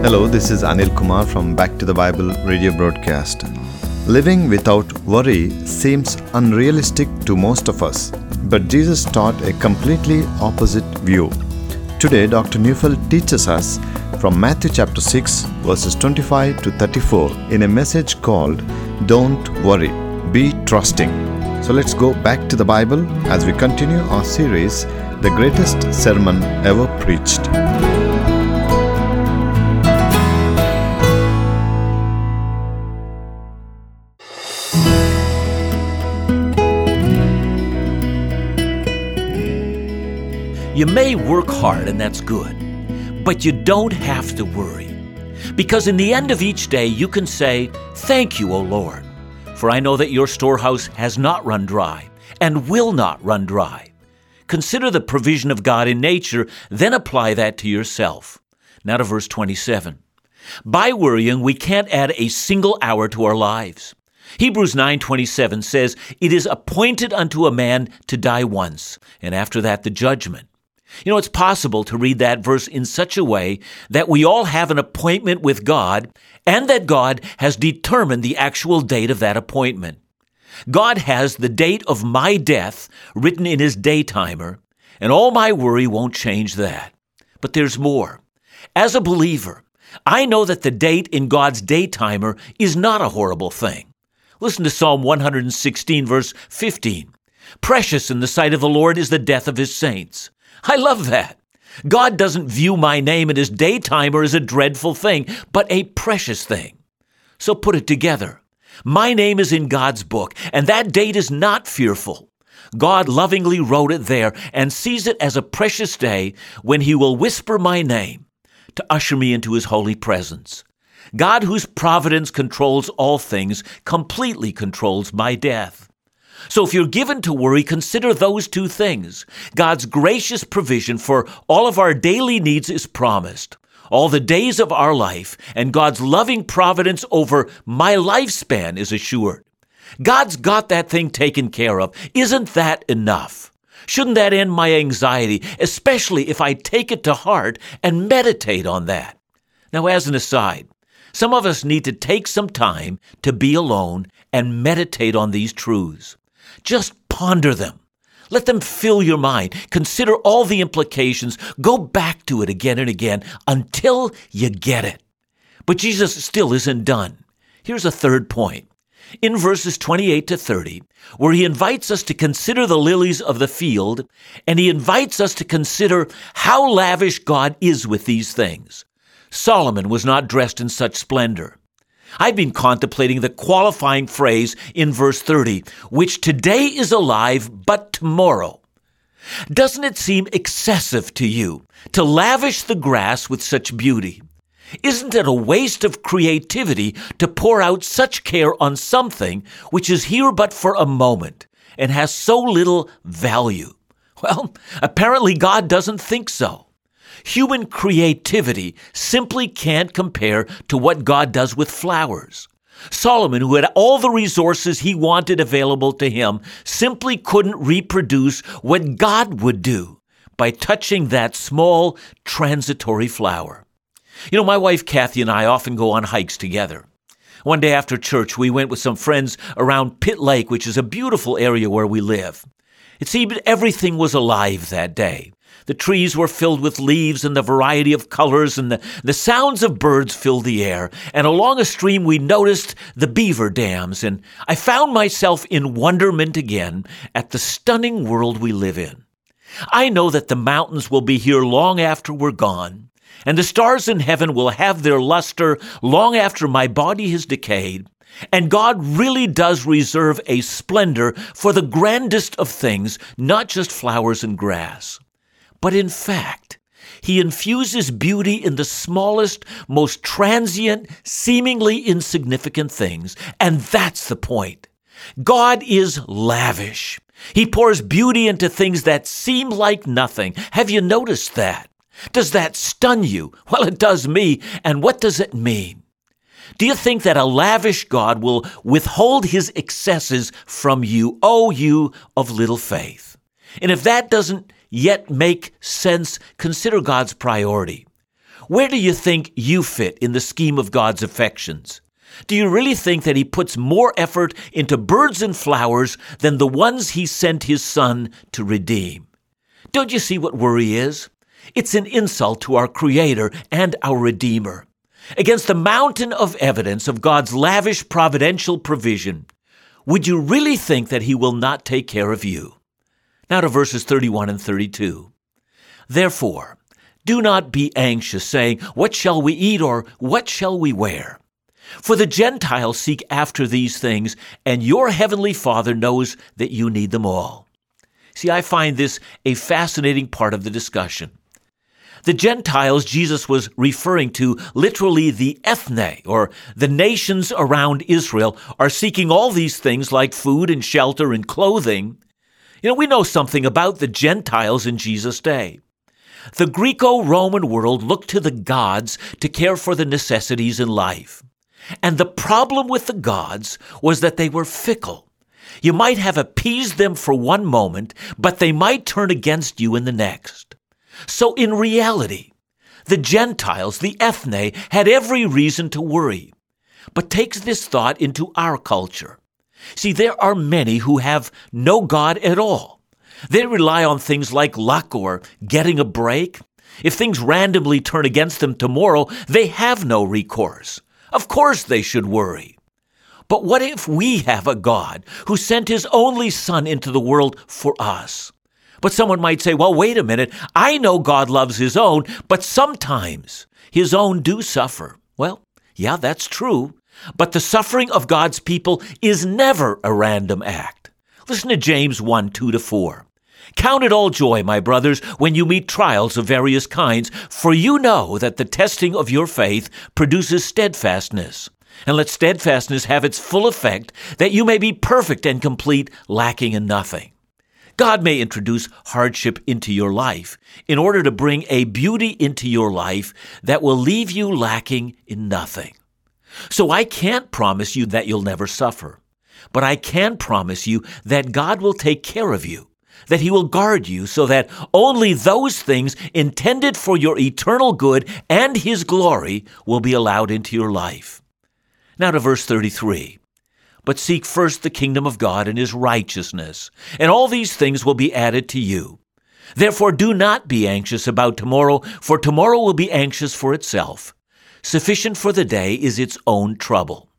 Hello, this is Anil Kumar from Back to the Bible radio broadcast. Living without worry seems unrealistic to most of us, but Jesus taught a completely opposite view. Today, Dr. Neufeld teaches us from Matthew chapter 6, verses 25 to 34 in a message called Don't Worry, Be Trusting. So let's go back to the Bible as we continue our series, The Greatest Sermon Ever Preached. You may work hard, and that's good, but you don't have to worry. Because in the end of each day, you can say, "Thank you, O Lord, for I know that your storehouse has not run dry and will not run dry." Consider the provision of God in nature, then apply that to yourself. Now to verse 27. By worrying, we can't add a single hour to our lives. Hebrews 9:27 says, "It is appointed unto a man to die once, and after that the judgment." You know, it's possible to read that verse in such a way that we all have an appointment with God and that God has determined the actual date of that appointment. God has the date of my death written in his day timer, and all my worry won't change that. But there's more. As a believer, I know that the date in God's day timer is not a horrible thing. Listen to Psalm 116, verse 15. "Precious in the sight of the Lord is the death of his saints." I love that. God doesn't view my name in his day timer as a dreadful thing, but a precious thing. So put it together. My name is in God's book, and that date is not fearful. God lovingly wrote it there and sees it as a precious day when he will whisper my name to usher me into his holy presence. God, whose providence controls all things, completely controls my death. So if you're given to worry, consider those two things. God's gracious provision for all of our daily needs is promised, all the days of our life, and God's loving providence over my lifespan is assured. God's got that thing taken care of. Isn't that enough? Shouldn't that end my anxiety, especially if I take it to heart and meditate on that? Now, as an aside, some of us need to take some time to be alone and meditate on these truths. Just ponder them. Let them fill your mind. Consider all the implications. Go back to it again and again until you get it. But Jesus still isn't done. Here's a third point. In verses 28 to 30, where he invites us to consider the lilies of the field, and he invites us to consider how lavish God is with these things. Solomon was not dressed in such splendor. I've been contemplating the qualifying phrase in verse 30, which today is alive, but tomorrow. Doesn't it seem excessive to you to lavish the grass with such beauty? Isn't it a waste of creativity to pour out such care on something which is here but for a moment and has so little value? Well, apparently God doesn't think so. Human creativity simply can't compare to what God does with flowers. Solomon, who had all the resources he wanted available to him, simply couldn't reproduce what God would do by touching that small, transitory flower. You know, my wife Kathy and I often go on hikes together. One day after church, we went with some friends around Pitt Lake, which is a beautiful area where we live. It seemed everything was alive that day. The trees were filled with leaves and the variety of colors, and the sounds of birds filled the air. And along a stream, we noticed the beaver dams, and I found myself in wonderment again at the stunning world we live in. I know that the mountains will be here long after we're gone, and the stars in heaven will have their luster long after my body has decayed. And God really does reserve a splendor for the grandest of things, not just flowers and grass. But in fact, he infuses beauty in the smallest, most transient, seemingly insignificant things. And that's the point. God is lavish. He pours beauty into things that seem like nothing. Have you noticed that? Does that stun you? Well, it does me. And what does it mean? Do you think that a lavish God will withhold his excesses from you, O you of little faith? And if that doesn't yet make sense, consider God's priority. Where do you think you fit in the scheme of God's affections? Do you really think that he puts more effort into birds and flowers than the ones he sent his Son to redeem? Don't you see what worry is? It's an insult to our Creator and our Redeemer. Against the mountain of evidence of God's lavish providential provision, would you really think that he will not take care of you? Now to verses 31 and 32. Therefore, do not be anxious, saying, what shall we eat, or what shall we wear? For the Gentiles seek after these things, and your heavenly Father knows that you need them all. See, I find this a fascinating part of the discussion. The Gentiles Jesus was referring to, literally the ethne, or the nations around Israel, are seeking all these things like food and shelter and clothing. We know something about the Gentiles in Jesus' day. The Greco-Roman world looked to the gods to care for the necessities in life. And the problem with the gods was that they were fickle. You might have appeased them for one moment, but they might turn against you in the next. So in reality, the Gentiles, the ethne, had every reason to worry. But take this thought into our culture. See, there are many who have no God at all. They rely on things like luck or getting a break. If things randomly turn against them tomorrow, they have no recourse. Of course they should worry. But what if we have a God who sent his only Son into the world for us? But someone might say, well, wait a minute. I know God loves his own, but sometimes his own do suffer. Well, yeah, that's true. But the suffering of God's people is never a random act. Listen to James 1:2-4. Count it all joy, my brothers, when you meet trials of various kinds, for you know that the testing of your faith produces steadfastness. And let steadfastness have its full effect, that you may be perfect and complete, lacking in nothing. God may introduce hardship into your life in order to bring a beauty into your life that will leave you lacking in nothing. So I can't promise you that you'll never suffer, but I can promise you that God will take care of you, that he will guard you so that only those things intended for your eternal good and his glory will be allowed into your life. Now to verse 33. But seek first the kingdom of God and his righteousness, and all these things will be added to you. Therefore do not be anxious about tomorrow, for tomorrow will be anxious for itself. Sufficient for the day is its own trouble.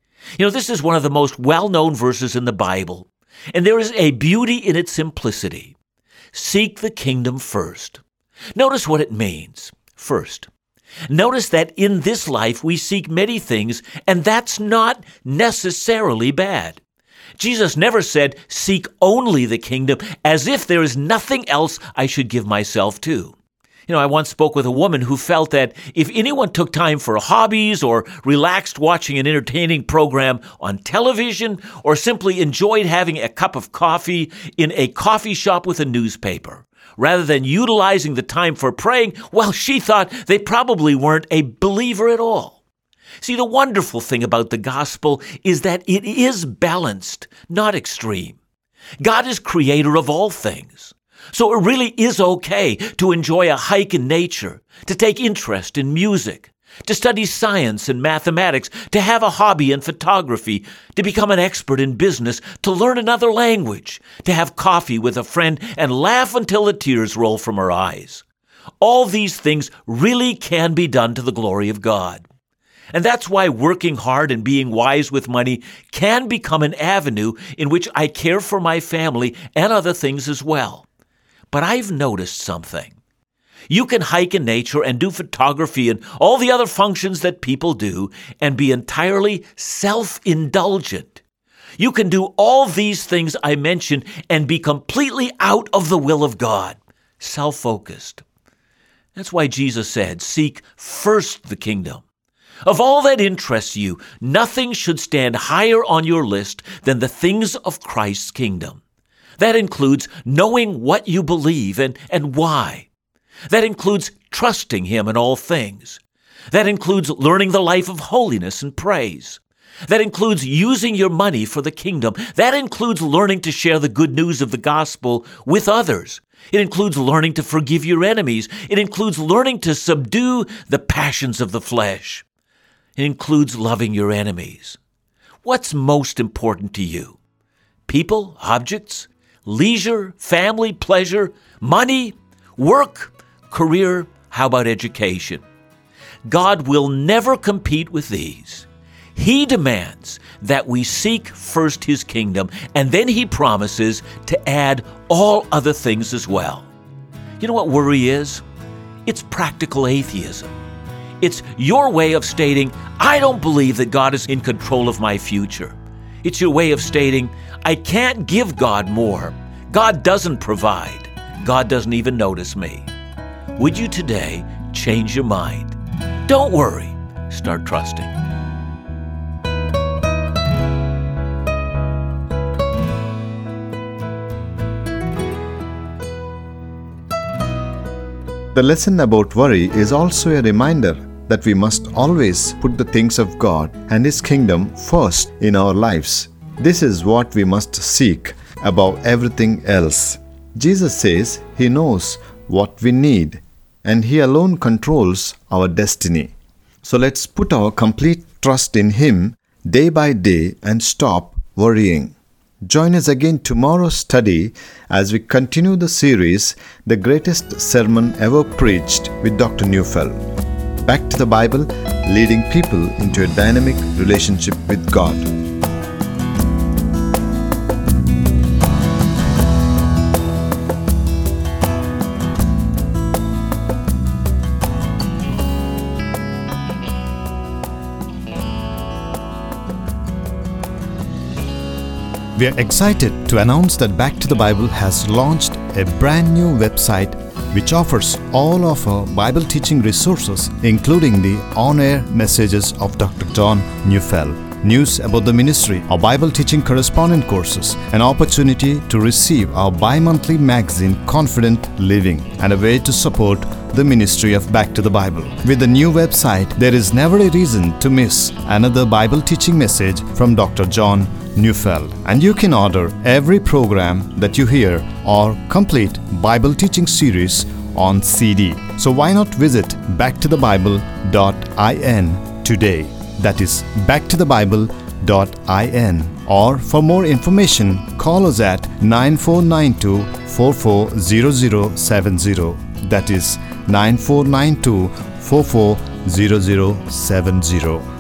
This is one of the most well-known verses in the Bible, and there is a beauty in its simplicity. Seek the kingdom first. Notice what it means. First, notice that in this life we seek many things, and that's not necessarily bad. Jesus never said, seek only the kingdom, as if there is nothing else I should give myself to. I once spoke with a woman who felt that if anyone took time for hobbies or relaxed watching an entertaining program on television or simply enjoyed having a cup of coffee in a coffee shop with a newspaper, rather than utilizing the time for praying, well, she thought they probably weren't a believer at all. See, the wonderful thing about the gospel is that it is balanced, not extreme. God is creator of all things. So it really is okay to enjoy a hike in nature, to take interest in music, to study science and mathematics, to have a hobby in photography, to become an expert in business, to learn another language, to have coffee with a friend and laugh until the tears roll from our eyes. All these things really can be done to the glory of God. And that's why working hard and being wise with money can become an avenue in which I care for my family and other things as well. But I've noticed something. You can hike in nature and do photography and all the other functions that people do and be entirely self-indulgent. You can do all these things I mentioned and be completely out of the will of God, self-focused. That's why Jesus said, seek first the kingdom. Of all that interests you, nothing should stand higher on your list than the things of Christ's kingdom. That includes knowing what you believe and why. That includes trusting him in all things. That includes learning the life of holiness and praise. That includes using your money for the kingdom. That includes learning to share the good news of the gospel with others. It includes learning to forgive your enemies. It includes learning to subdue the passions of the flesh. It includes loving your enemies. What's most important to you? People, objects, leisure, family, pleasure, money, work, career, how about education? God will never compete with these. He demands that we seek first His kingdom, and then He promises to add all other things as well. You know what worry is? It's practical atheism. It's your way of stating, I don't believe that God is in control of my future. It's your way of stating, I can't give God more. God doesn't provide. God doesn't even notice me. Would you today change your mind? Don't worry. Start trusting. The lesson about worry is also a reminder that we must always put the things of God and His kingdom first in our lives. This is what we must seek above everything else. Jesus says He knows what we need, and He alone controls our destiny. So let's put our complete trust in Him day by day and stop worrying. Join us again tomorrow's study as we continue the series, The Greatest Sermon Ever Preached with Dr. Neufeld. Back to the Bible, leading people into a dynamic relationship with God. We are excited to announce that Back to the Bible has launched a brand new website which offers all of our Bible teaching resources, including the on-air messages of Dr. John Neufeld, news about the ministry, our Bible teaching correspondent courses, an opportunity to receive our bi-monthly magazine Confident Living, and a way to support the ministry of Back to the Bible. With the new website, there is never a reason to miss another Bible teaching message from Dr. John Neufeld, and you can order every program that you hear or complete Bible teaching series on CD. So why not visit backtothebible.in today? That is backtothebible.in. Or for more information, call us at 9492-440070. That is 9492-440070.